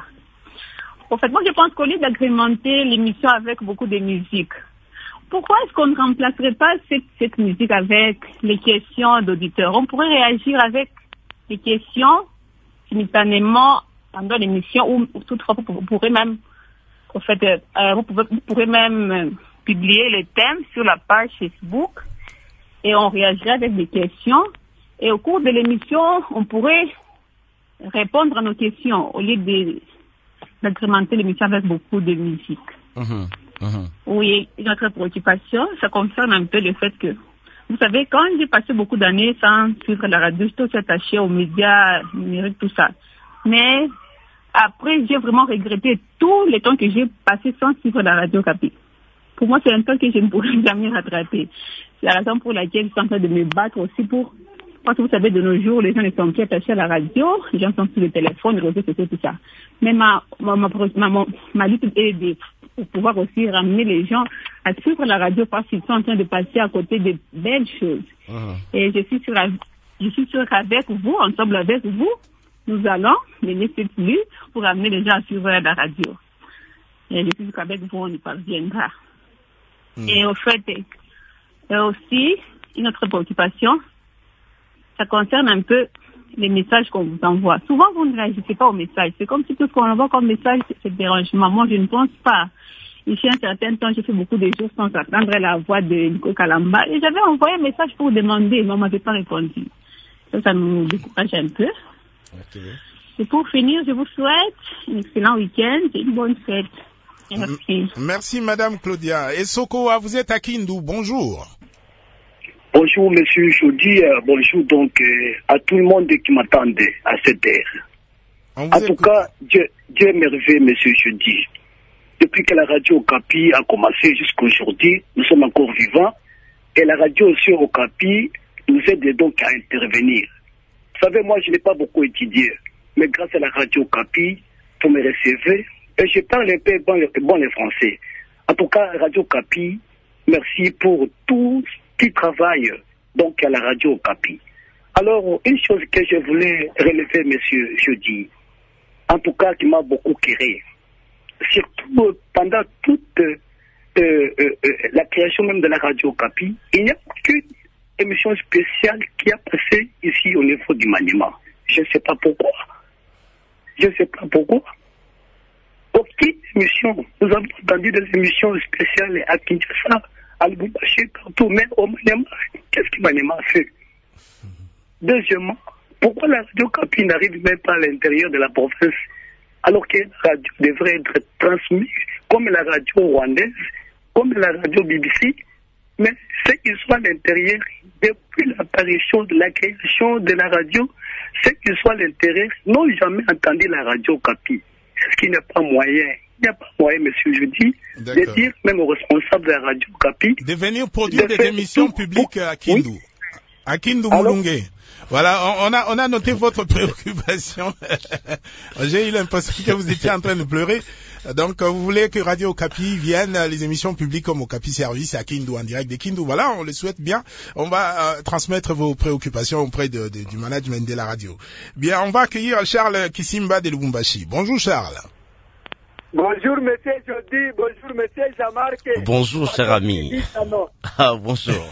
En fait, moi, je pense qu'au lieu d'agrémenter l'émission avec beaucoup de musique, pourquoi est-ce qu'on ne remplacerait pas cette, cette musique avec les questions d'auditeurs? On pourrait réagir avec les questions simultanément pendant l'émission, ou, ou toutefois, vous pourrez même, en fait, euh, vous, pouvez, vous pourrez même euh, publier les thèmes sur la page Facebook et on réagirait avec des questions. Et au cours de l'émission, on pourrait répondre à nos questions au lieu de, d'agrémenter l'émission avec beaucoup de musique. Mmh, mmh. Oui, notre préoccupation, ça concerne un peu le fait que, vous savez, quand j'ai passé beaucoup d'années sans suivre la radio, j'étais aussi attachée aux médias numériques, tout ça. Mais après, j'ai vraiment regretté tout le temps que j'ai passé sans suivre la radio Okapi. Pour moi, c'est un temps que je ne pourrais jamais rattraper. C'est la raison pour laquelle je suis en train de me battre aussi pour... Parce que vous savez, de nos jours, les gens ne sont plus attachés à la radio, les gens sont sur le téléphone, les réseaux sociaux, tout ça. Mais ma, ma, ma, ma, ma lutte est de pour pouvoir aussi ramener les gens à suivre la radio parce qu'ils sont en train de passer à côté de belles choses. Uh-huh. Et je suis sûre, je suis sûre qu'avec vous, ensemble avec vous, nous allons mener cette lutte pour ramener les gens à suivre la radio. Et je suis sûre qu'avec vous, on y parviendra. Mm. Et au fait, et aussi, une autre préoccupation, ça concerne un peu les messages qu'on vous envoie. Souvent, vous ne réagissez pas aux messages. C'est comme si tout ce qu'on envoie comme message, c'est dérangement. Moi, je ne pense pas. Ici, un certain temps, j'ai fait beaucoup de jours sans attendre la voix de Nico Kalamba. Et j'avais envoyé un message pour demander, mais on ne m'avait pas répondu. Ça, ça nous décourage un peu. Okay. Et pour finir, je vous souhaite un excellent week-end et une bonne fête. Merci. Merci, Madame Claudia. Et Sokoa, vous êtes à Kindu. Bonjour. Bonjour, Monsieur Jody. Euh, bonjour donc euh, à tout le monde qui m'attendait à cette heure. En tout écoute. cas, Dieu, Dieu est merveilleux, Monsieur Jody. Depuis que la radio Okapi a commencé jusqu'à aujourd'hui, nous sommes encore vivants. Et la radio aussi Okapi nous aide donc à intervenir. Vous savez, moi, je n'ai pas beaucoup étudié. Mais grâce à la radio Okapi, vous me recevez. Et je parle un peu bon, bon le français. En tout cas, Radio Okapi, merci pour tout qui travaille donc à la radio Okapi. Alors, une chose que je voulais relever, Monsieur Jody, en tout cas qui m'a beaucoup quéré, surtout pendant toute euh, euh, euh, la création même de la radio Okapi, il n'y a aucune émission spéciale qui a passé ici au niveau du Maniema. Je ne sais pas pourquoi. Je ne sais pas pourquoi. Aucune émission. Nous avons entendu des émissions spéciales à Kinshasa, à Lubumbashi, partout, mais au Maniema, qu'est-ce que Maniema fait? Deuxièmement, pourquoi la radio Okapi n'arrive même pas à l'intérieur de la province, alors que la radio devrait être transmise comme la radio rwandaise, comme la radio B B C, mais ceux qui sont à l'intérieur, depuis l'apparition de la création de la radio, ceux qui sont à l'intérieur n'ont jamais entendu la radio Okapi. Ce qui n'est pas moyen. Il n'y a pas moyen, Monsieur Jody, de dire même aux responsables de la radio Okapi de venir produire de des émissions tout, publiques à Kindu. Oui. À Kindu Mulunge. Voilà, on, on a on a noté votre préoccupation. J'ai eu l'impression que vous étiez en train de pleurer. Donc, vous voulez que Radio Okapi vienne, les émissions publiques comme Okapi Service à Kindu, en direct de Kindu. Voilà, on le souhaite bien. On va euh, transmettre vos préoccupations auprès de, de, du management de la radio. Bien, on va accueillir Charles Kisimba de Lubumbashi. Bonjour Charles. Bonjour Monsieur Jody, bonjour Monsieur Jean-Marc. Bonjour cher ami. Ah, bonjour.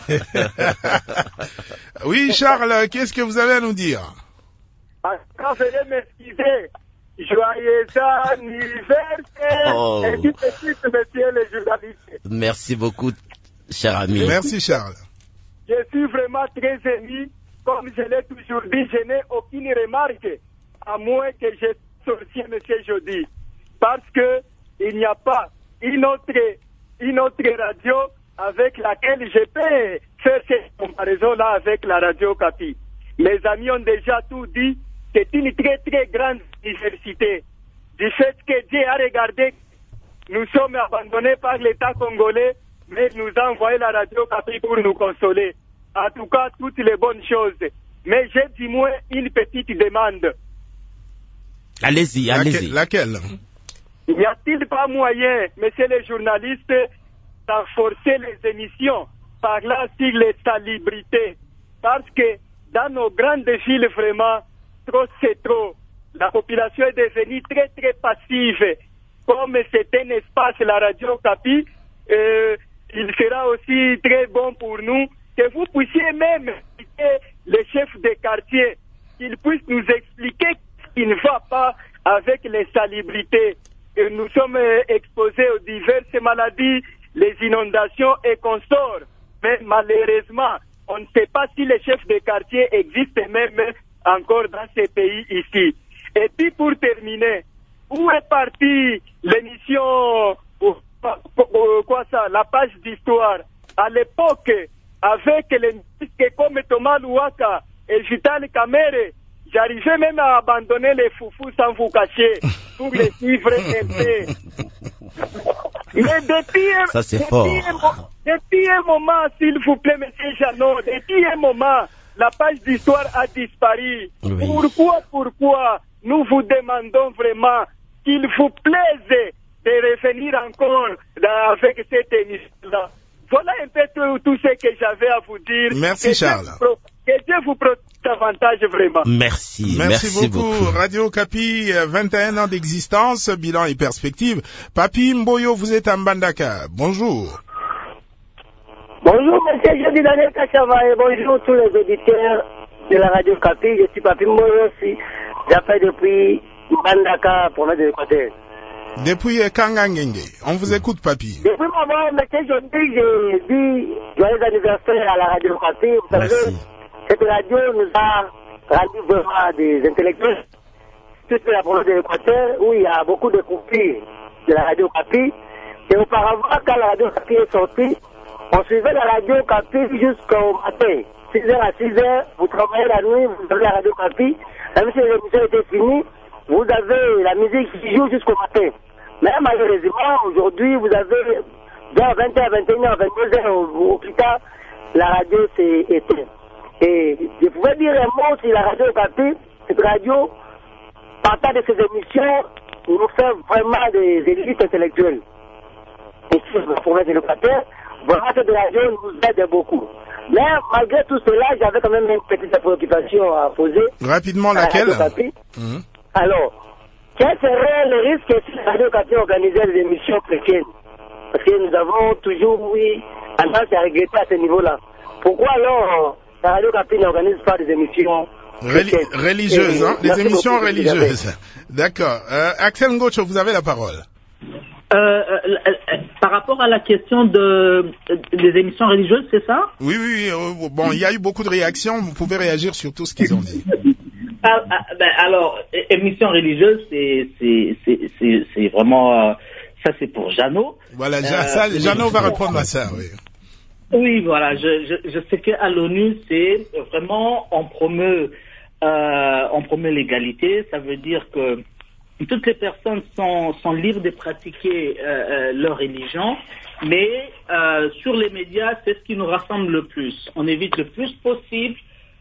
Oui Charles, qu'est-ce que vous avez à nous dire? Quand je vais m'excuser. Joyeux anniversaire, oh. Et tout petit, monsieur le journaliste. Merci beaucoup, cher ami. Merci, Charles. Je suis vraiment très ému. Comme je l'ai toujours dit, je n'ai aucune remarque, à moins que je sorcier, monsieur Jody. Parce que il n'y a pas une autre, une autre radio avec laquelle je peux faire cette comparaison-là avec la radio Okapi. Mes amis ont déjà tout dit. C'est une très très grande diversité. Du fait que Dieu a regardé, nous sommes abandonnés par l'État congolais, mais nous a envoyé la radio Okapi pour nous consoler. En tout cas, toutes les bonnes choses. Mais j'ai du moins une petite demande. Allez-y, allez-y. Laquelle? N'y a-t-il pas moyen, messieurs les journalistes, d'enforcer les émissions par là sur les salubrités? Parce que dans nos grandes villes, vraiment, trop c'est trop. La population est devenue très très passive. Comme c'est un espace, la Radio Okapi, euh, il sera aussi très bon pour nous que vous puissiez même expliquer les chefs de quartier, qu'ils puissent nous expliquer ce qui ne va pas avec les salubrités. Et nous sommes exposés aux diverses maladies, les inondations et consorts. Mais malheureusement, on ne sait pas si les chefs de quartier existent même encore dans ces pays ici. Et puis pour terminer, où est partie l'émission, quoi ça, la page d'histoire? À l'époque, avec les musiques comme Thomas Louaka et Vital Kamere, j'arrivais même à abandonner les foufous sans vous cacher pour les suivre un peu. Mais depuis, ça, c'est depuis, fort. Un, depuis un moment, s'il vous plaît, monsieur Jeannot, depuis un moment, la page d'histoire a disparu. Oui. Pourquoi, pourquoi nous vous demandons vraiment qu'il vous plaise de revenir encore avec cette émission-là. Voilà un peu tout, tout ce que j'avais à vous dire. Merci que Charles. Dieu, que Dieu vous protège davantage vraiment. Merci. Merci, merci beaucoup. beaucoup. Radio Okapi, vingt et un ans d'existence, bilan et perspective. Papi Mboyo, vous êtes à Mbandaka. Bonjour. Bonjour, monsieur Jody Daniel Kachava et bonjour tous les auditeurs de la Radio Okapi. Je suis Papi Mboyo aussi. J'appelle depuis Mbandaka, province de l'Équateur. Depuis Kangangenge. On vous écoute, Papi. Depuis moment, monsieur Jody, j'ai dit joyeux anniversaire à la Radio Okapi. Vous savez, cette radio nous a rendu vraiment des intellectuels. Toute la province de l'Équateur, où il y a beaucoup de coupures de la Radio Okapi. Et auparavant, quand la Radio Okapi est sortie, on suivait la Radio Okapi jusqu'au matin. six heures à six heures, vous travaillez la nuit, vous avez la Radio Okapi. Même si l'émission était finie, vous avez la musique qui joue jusqu'au matin. Mais malheureusement, aujourd'hui, vous avez de vingt heures, vingt et une heures, vingt-deux heures au, au plus tard, la radio s'est éteinte. Et je pouvais dire un mot sur la Radio Okapi. Cette radio, partant de ces émissions, nous fait vraiment des élites intellectuelles. Et sur la province de l'Équateur, vraiment cette radio nous aide beaucoup. Mais malgré tout cela, j'avais quand même une petite préoccupation à poser. Rapidement, laquelle? Mmh. Alors, quel serait le risque si la Radio Okapi organisait des émissions chrétiennes? Parce que nous avons toujours, oui, tendance à regretter à ce niveau-là. Pourquoi alors la Radio Okapi n'organise pas des émissions chrétiennes? Reli religieuses, Et, hein? Des émissions religieuses. D'accord. Euh, Axel Ngocho, vous avez la parole. Euh, euh, euh, par rapport à la question de, euh, des émissions religieuses, c'est ça? Oui, oui, euh, bon, il y a eu beaucoup de réactions, vous pouvez réagir sur tout ce qu'ils ont dit. ah, ah, ben, alors, émissions religieuses, c'est, c'est, c'est, c'est, c'est vraiment, euh, ça c'est pour Jeannot. Voilà, euh, Jeannot va répondre à ça, oui. Oui, voilà, je, je, je sais qu'à l'ONU, c'est vraiment, on promeut, euh, on promeut l'égalité, ça veut dire que toutes les personnes sont, sont libres de pratiquer euh, euh, leur religion, mais euh, sur les médias, c'est ce qui nous rassemble le plus. On évite le plus possible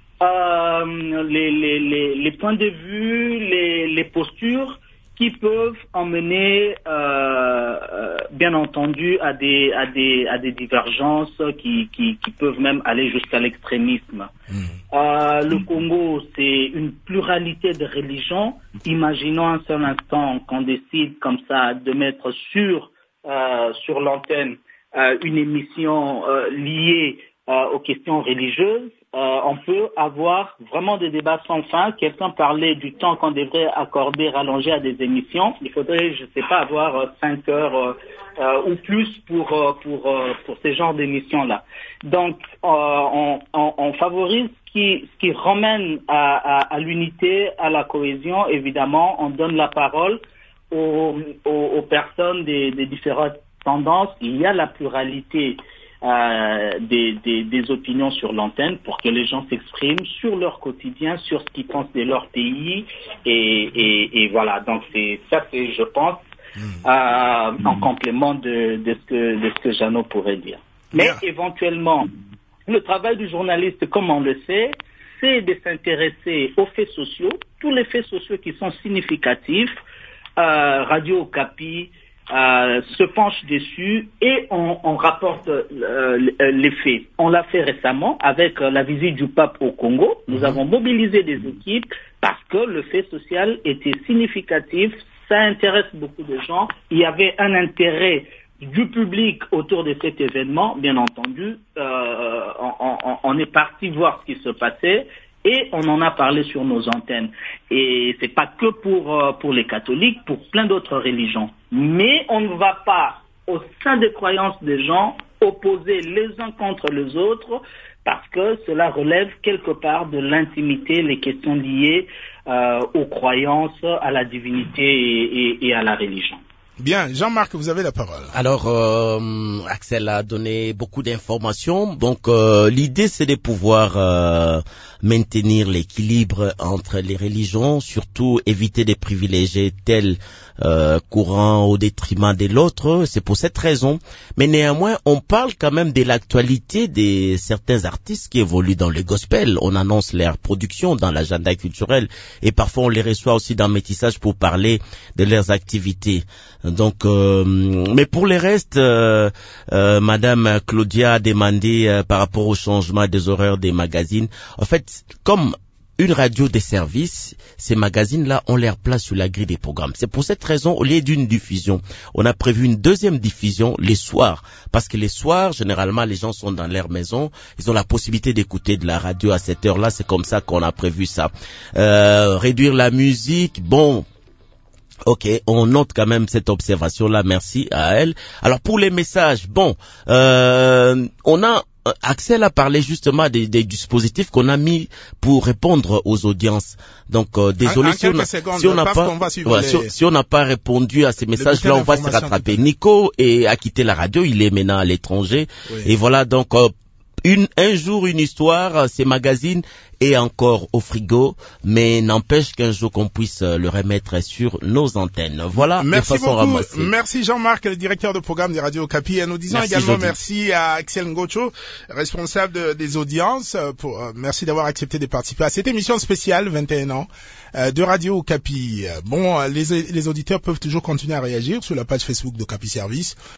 euh, les, les, les, les points de vue, les, les postures qui peuvent emmener, euh, euh, bien entendu, à des, à des, à des divergences qui, qui, qui peuvent même aller jusqu'à l'extrémisme. Mmh. Euh, le Congo, c'est une pluralité de religions. Imaginons un seul instant qu'on décide comme ça de mettre sur, euh, sur l'antenne euh, une émission euh, liée euh, aux questions religieuses. Euh, on peut avoir vraiment des débats sans fin. Quelqu'un parlait du temps qu'on devrait accorder, rallonger à des émissions. Il faudrait, je sais pas, avoir euh, cinq heures euh, euh, ou plus pour euh, pour euh, pour ces genres d'émissions-là. Donc, euh, on, on, on favorise ce qui ce qui ramène à, à, à l'unité, à la cohésion. Évidemment, on donne la parole aux aux, aux personnes des, des différentes tendances. Il y a la pluralité Euh, des, des, des opinions sur l'antenne pour que les gens s'expriment sur leur quotidien, sur ce qu'ils pensent de leur pays et, et, et voilà. Donc c'est ça, c'est je pense mmh. euh, mmh. en complément de, de ce que de ce que Jeannot pourrait dire. Mais yeah. éventuellement, le travail du journaliste, comme on le sait, c'est de s'intéresser aux faits sociaux, tous les faits sociaux qui sont significatifs. Euh, Radio Okapi Euh, se penche dessus et on, on rapporte euh, les faits. On l'a fait récemment avec euh, la visite du pape au Congo. Nous mmh. avons mobilisé des équipes parce que le fait social était significatif, ça intéresse beaucoup de gens, il y avait un intérêt du public autour de cet événement, bien entendu, euh, on, on, on est parti voir ce qui se passait et on en a parlé sur nos antennes. Et c'est pas que pour, euh, pour les catholiques, pour plein d'autres religions. Mais on ne va pas, au sein des croyances des gens, opposer les uns contre les autres, parce que cela relève quelque part de l'intimité, les questions liées euh, aux croyances, à la divinité et, et, et à la religion. Bien, Jean-Marc, vous avez la parole. Alors, euh, Axel a donné beaucoup d'informations. Donc, euh, l'idée, c'est de pouvoir euh, maintenir l'équilibre entre les religions, surtout éviter des privilégiés tels euh, courants au détriment de l'autre. C'est pour cette raison. Mais néanmoins, on parle quand même de l'actualité de certains artistes qui évoluent dans le gospel. On annonce leur production dans l'agenda culturel et parfois on les reçoit aussi dans Métissage pour parler de leurs activités. Donc, euh, mais pour le reste, euh, euh, Madame Claudia a demandé euh, par rapport au changement des horaires des magazines. En fait, comme une radio de service, ces magazines-là ont leur place sur la grille des programmes. C'est pour cette raison, au lieu d'une diffusion, on a prévu une deuxième diffusion les soirs. Parce que les soirs, généralement, les gens sont dans leur maison. Ils ont la possibilité d'écouter de la radio à cette heure-là. C'est comme ça qu'on a prévu ça. Euh, réduire la musique, bon... Ok, on note quand même cette observation-là, merci à elle. Alors pour les messages, bon, euh, on a, Axel a parlé justement des, des dispositifs qu'on a mis pour répondre aux audiences. Donc euh, désolé en, en si on a, secondes, si on n'a pas, ouais, les... si, si on n'a pas répondu à ces messages-là, on va se rattraper. Nico est, a quitté la radio, il est maintenant à l'étranger, oui. Et voilà donc. Euh, Une, un jour, une histoire, ces magazines est encore au frigo, mais n'empêche qu'un jour qu'on puisse le remettre sur nos antennes. Voilà, merci de façon beaucoup. ramassée. Merci Jean-Marc, le directeur de programme des radios Okapi. Et nous disons merci également Jody. Merci à Axel Ngocho, responsable de, des audiences. Pour, euh, merci d'avoir accepté de participer à cette émission spéciale, vingt et un ans, euh, de Radio Okapi. Bon, les, les auditeurs peuvent toujours continuer à réagir sur la page Facebook d'Okapi Service.